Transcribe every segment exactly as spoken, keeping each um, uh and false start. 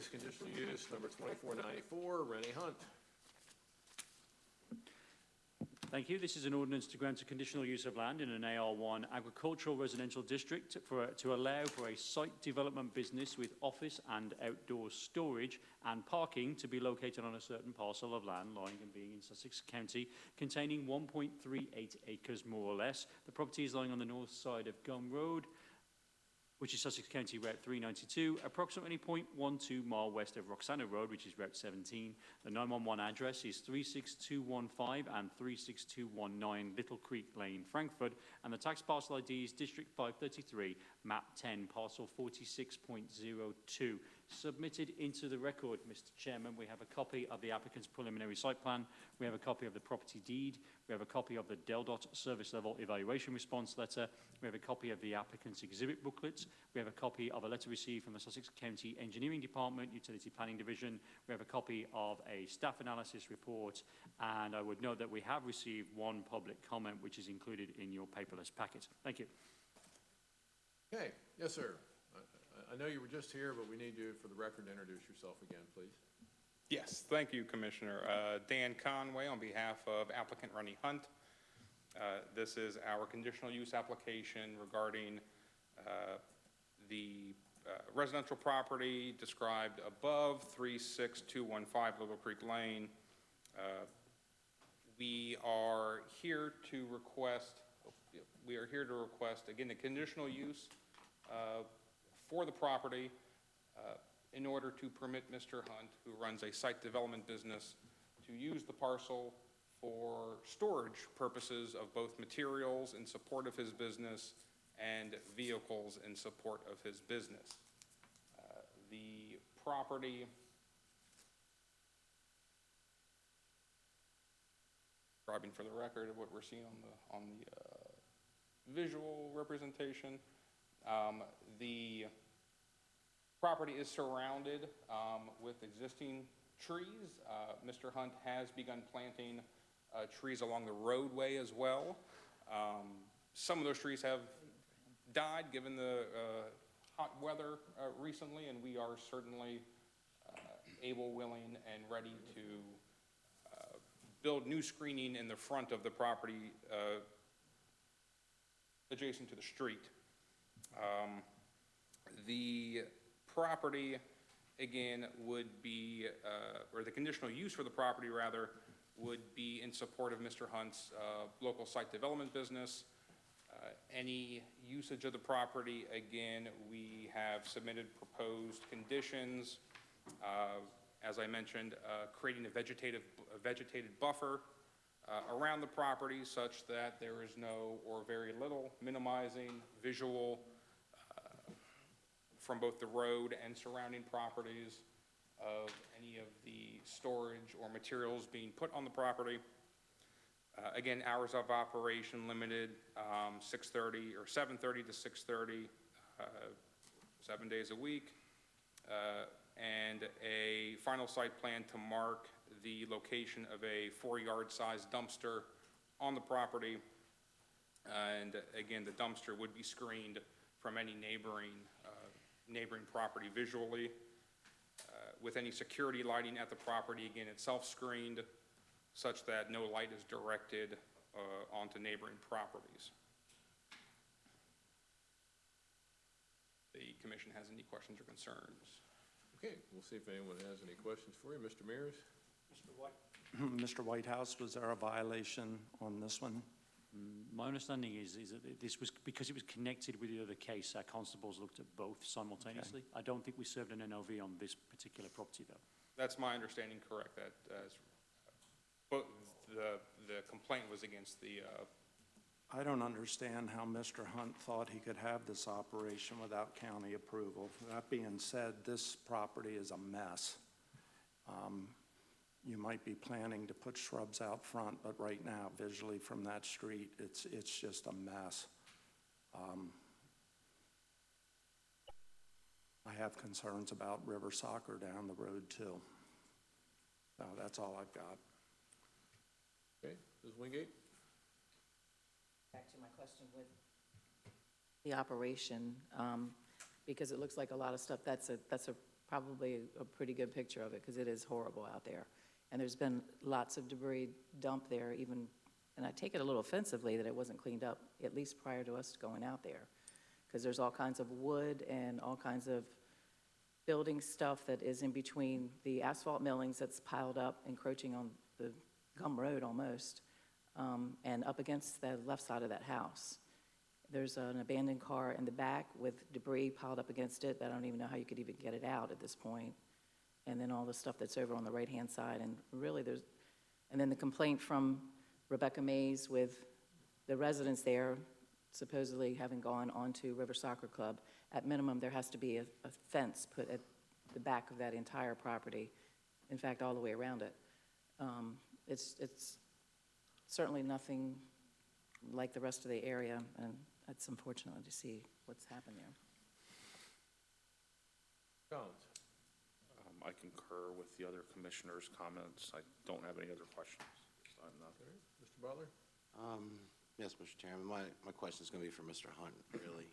is conditional use number twenty-four ninety-four, Rennie Hunt. Thank you. This is an ordinance to grant a conditional use of land in an A R one agricultural residential district for, to allow for a site development business with office and outdoor storage and parking to be located on a certain parcel of land lying and being in Sussex County, containing one point three eight acres more or less. The property is lying on the north side of Gum Road, which is Sussex County Route three ninety-two, approximately zero point one two mile west of Roxana Road, which is Route seventeen. The nine one one address is three six two one five and three six two one nine Little Creek Lane, Frankfurt, and the tax parcel I D is District five thirty-three, Map ten, Parcel forty-six point zero two. Submitted into the record, Mister Chairman, we have a copy of the applicant's preliminary site plan, we have a copy of the property deed, we have a copy of the DELDOT service level evaluation response letter, we have a copy of the applicant's exhibit booklets, we have a copy of a letter received from the Sussex County Engineering Department, Utility Planning Division, we have a copy of a staff analysis report, and I would note that we have received one public comment which is included in your paperless packet. Thank you. Okay, yes, sir. I know you were just here, but we need you, for the record, to introduce yourself again, please. Yes, thank you, Commissioner. Uh, Dan Conway on behalf of applicant Rennie Hunt. Uh, this is our conditional use application regarding uh, the uh, residential property described above, three six two one five Little Creek Lane. Uh, we are here to request, we are here to request, again, a conditional use uh, for the property uh, in order to permit Mister Hunt, who runs a site development business, to use the parcel for storage purposes of both materials in support of his business and vehicles in support of his business. Uh, the property describing for the record of what we're seeing on the, on the uh, visual representation. Um, the property is surrounded um, with existing trees. Uh, Mister Hunt has begun planting uh, trees along the roadway as well. Um, some of those trees have died given the uh, hot weather uh, recently, and we are certainly uh, able, willing, and ready to uh, build new screening in the front of the property uh, adjacent to the street. Um, the property, again, would be, uh, or the conditional use for the property, rather, would be in support of Mister Hunt's uh, local site development business. Uh, any usage of the property, again, we have submitted proposed conditions. Uh, as I mentioned, uh, creating a vegetative, a vegetated buffer uh, around the property such that there is no or very little minimizing visual from both the road and surrounding properties of any of the storage or materials being put on the property. Uh, again, hours of operation limited, um, six thirty or seven thirty to six thirty, uh, seven days a week, uh, and a final site plan to mark the location of a four-yard size dumpster on the property. And again, the dumpster would be screened from any neighboring uh, neighboring property visually, uh, with any security lighting at the property, again, itself screened such that no light is directed uh, onto neighboring properties. The commission has any questions or concerns? Okay, we'll see if anyone has any questions for you. Mister Mears? Mister White. Mister Whitehouse, was there a violation on this one? My understanding is, is that this was, because it was connected with the other case, our constables looked at both simultaneously. Okay. I don't think we served an N O V on this particular property, though. That's my understanding, correct, that uh, but the, the complaint was against the... Uh, I don't understand how Mister Hunt thought he could have this operation without county approval. That being said, this property is a mess. Um, You might be planning to put shrubs out front, but right now, visually from that street, it's, it's just a mess. Um, I have concerns about river soccer down the road, too. So that's all I've got. Okay, Miz Wingate? Back to my question with the operation, um, because it looks like a lot of stuff, that's a, that's a probably a pretty good picture of it, because it is horrible out there. And there's been lots of debris dumped there, even, and I take it a little offensively that it wasn't cleaned up, at least prior to us going out there. Because there's all kinds of wood and all kinds of building stuff that is in between the asphalt millings that's piled up, encroaching on the Gum Road almost, um, and up against the left side of that house. There's an abandoned car in the back with debris piled up against it. I don't even know how you could even get it out at this point. And then all the stuff that's over on the right-hand side. And really there's, and then the complaint from Rebecca Mays with the residents there supposedly having gone onto River Soccer Club. At minimum, there has to be a, a fence put at the back of that entire property. In fact, all the way around it. Um, it's, it's certainly nothing like the rest of the area, and it's unfortunate to see what's happened there. Collins? Um, I concur with the other commissioners' comments. I don't have any other questions. I'm not. All right. Mister Butler? Um, yes, Mister Chairman, my, my question is going to be for Mister Hunt, really.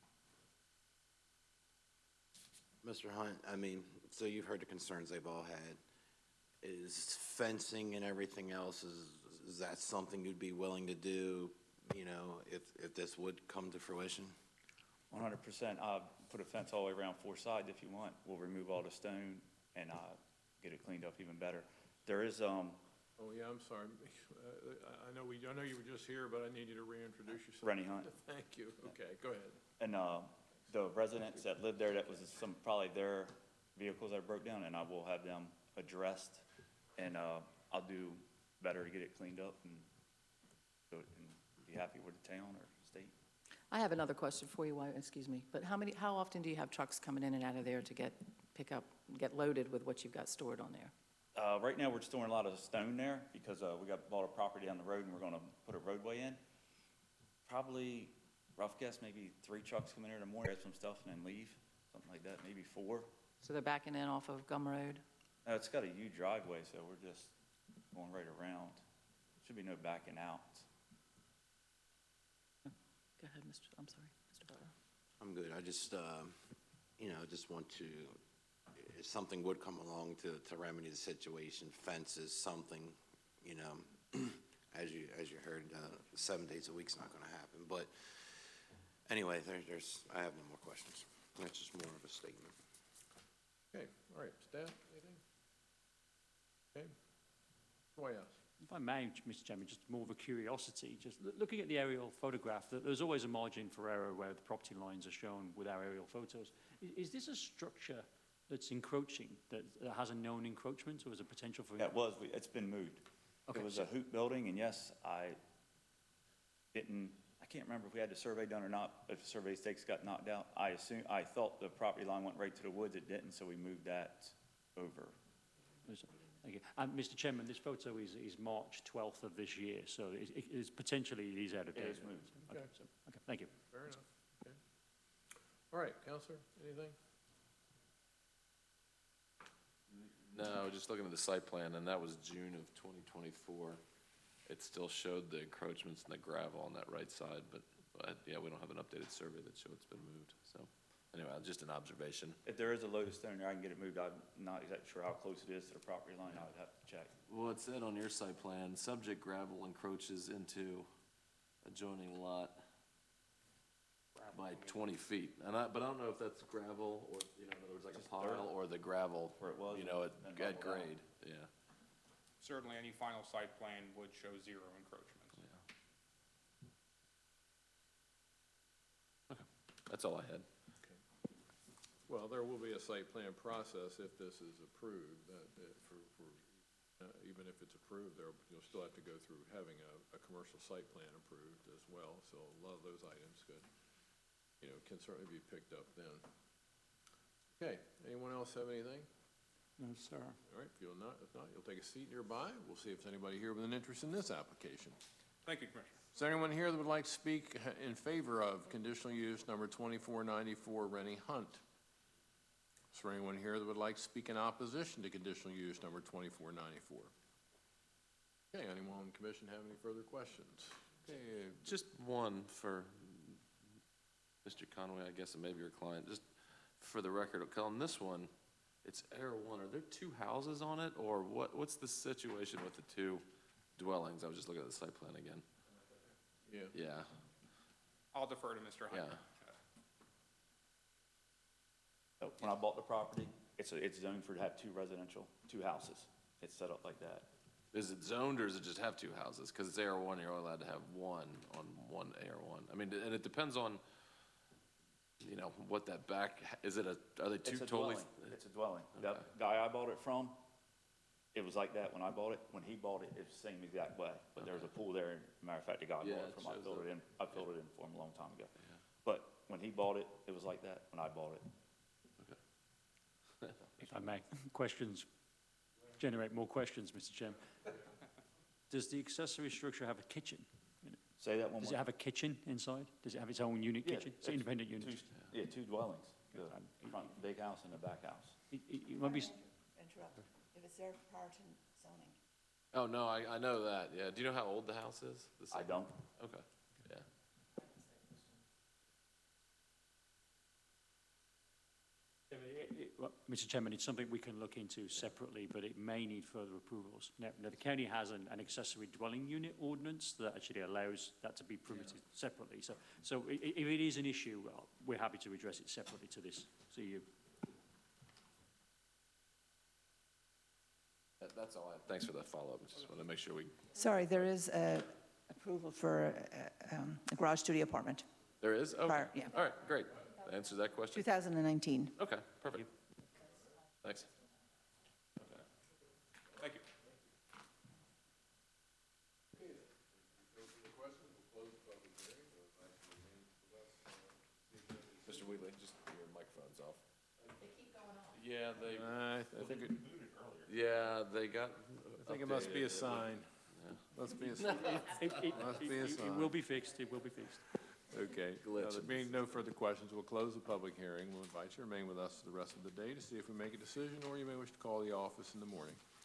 Mister Hunt, I mean, so you've heard the concerns they've all had. Is fencing and everything else, is, is that something you'd be willing to do, you know, if, if this would come to fruition? One hundred percent. Uh, put a fence all the way around four sides if you want. We'll remove all the stone and, uh, get it cleaned up even better. There is, um, Oh, yeah, I'm sorry. Uh, I know we, I know you were just here, but I need you to reintroduce yourself. Rennie Hunt. Thank you. Okay, go ahead. And, uh, the residents that lived there, that was some, probably their vehicles that broke down, and I will have them addressed. And, uh, I'll do better to get it cleaned up and, so it can be happy with the town or state. I have another question for you, why- excuse me, but how many, how often do you have trucks coming in and out of there to get, pick up, get loaded with what you've got stored on there? Uh, right now, we're storing a lot of stone there because, uh, we got, bought a property down the road and we're gonna put a roadway in. Probably, rough guess, maybe three trucks come in there in the morning, get some stuff and then leave, something like that, maybe four. So they're backing in off of Gum Road? Uh, it's got a huge driveway, so we're just going right around. Should be no backing out. Go ahead, Mister, I'm sorry, Mister Butler. I'm good. I just, um, you know, just want to, if something would come along to, to remedy the situation, fences, something, you know, as you, as you heard, uh, seven days a week's not going to happen. But anyway, there, there's, I have no more questions. That's just more of a statement. Okay, all right. Staff, anything? Okay. Why else? If I may, Mister Chairman, just more of a curiosity, just loo- looking at the aerial photograph, that there's always a margin for error where the property lines are shown with our aerial photos. Is, is this a structure that's encroaching, that, that has a known encroachment, or is a potential for? That was, we- it's been moved. Okay, It was so- a hoop building, and yes, I didn't, I can't remember if we had the survey done or not, if the survey stakes got knocked out. I assume, I thought the property line went right to the woods, it didn't, so we moved that over. Thank you. And Mister Chairman, this photo is, is March twelfth of this year, so it, it is potentially, it is out of It date. is moved. Okay, so, okay, thank you. Fair enough. Okay. All right, Counselor, anything? No, just looking at the site plan, and that was June of twenty twenty-four. It still showed the encroachments and the gravel on that right side, but, but, yeah, we don't have an updated survey that showed it's been moved, so, anyway, just an observation. If there is a load of stone there, I can get it moved. I'm not exactly sure how close it is to the property line. I would have to check. Well, it said on your site plan, subject gravel encroaches into adjoining lot by twenty feet, and I, but I don't know if that's gravel, or, you know, in other words, like a Just dirt. pile, or the gravel, Where it was you know, at, and at leveled out. grade, yeah. Certainly, any final site plan would show zero encroachments. That's all I had. Well, there will be a site plan process if this is approved, that, that for, for, uh, even if it's approved, there, you'll still have to go through having a, a commercial site plan approved as well, so a lot of those items could, you know, can certainly be picked up then. Okay, anyone else have anything? No, sir. All right, if you'll not, if not, you'll take a seat nearby. We'll see if there's anybody here with an interest in this application. Thank you, Commissioner. Is there anyone here that would like to speak in favor of conditional use number twenty-four ninety-four Rennie Hunt? Is there anyone here that would like to speak in opposition to conditional use number twenty-four ninety-four? Okay, anyone on the commission have any further questions? Okay, Just one for Mister Conway, I guess, and maybe your client, just for the record, on this one, it's Air One, are there two houses on it, or what, what's the situation with the two dwellings? I was just looking at the site plan again. Yeah. Yeah, I'll defer to Mister Hunt. yeah. So when I bought the property, it's, a- it's zoned for to have two residential, two houses. It's set up like that. Is it zoned, or does it just have two houses? Because it's A R one, you're only allowed to have one on one A R one. I mean, and it depends on, you know, what that back, is it a, are they two It's a totally? dwelling. It's a dwelling. The Okay. guy I bought it from, it was like that when I bought it. When he bought it, it's the same exact way. But there was a pool there. Matter of fact, the guy I Yeah, bought it it from, I shows filled up. it in, I filled it in for him a long time ago. But when he bought it, it was like that when I bought it. If I may, questions, generate more questions, Mister Chairman. Does the accessory structure have a kitchen in it? Say that one Does more. it have a kitchen inside? Does it have its own unit Yeah, kitchen? It's an independent two- unit. Yeah, two dwellings. The front big house and the back house. It, it, it might be, s- Interrupt. If it's there prior to zoning. Oh, no, I, I know that, yeah. Do you know how old the house is? The I site- don't. Okay, yeah. it- it- well, Mister Chairman, it's something we can look into separately, but it may need further approvals. Now, now the county has an, an accessory dwelling unit ordinance that actually allows that to be permitted separately. So, so i- i- if it is an issue, uh, we're happy to address it separately to this C U. That, that's all I have. Thanks for that follow-up. Just want to make sure we, Sorry, there is uh, approval for uh, um, a garage studio apartment, there is? Okay. Prior, yeah. All right, great. That answers that question. two thousand nineteen. Okay, perfect. Thanks. Thank you. Mister Wheatley, just your microphone's off. They keep going off. Yeah, they, I, I think it, yeah, they got. I think it must be a updated. sign. Must be a sign. It, it, Must be a it- it sign. will be fixed, it will be fixed. Okay. Glitch. Now, there being no further questions, we'll close the public hearing. We'll invite you to remain with us the rest of the day to see if we make a decision, or you may wish to call the office in the morning.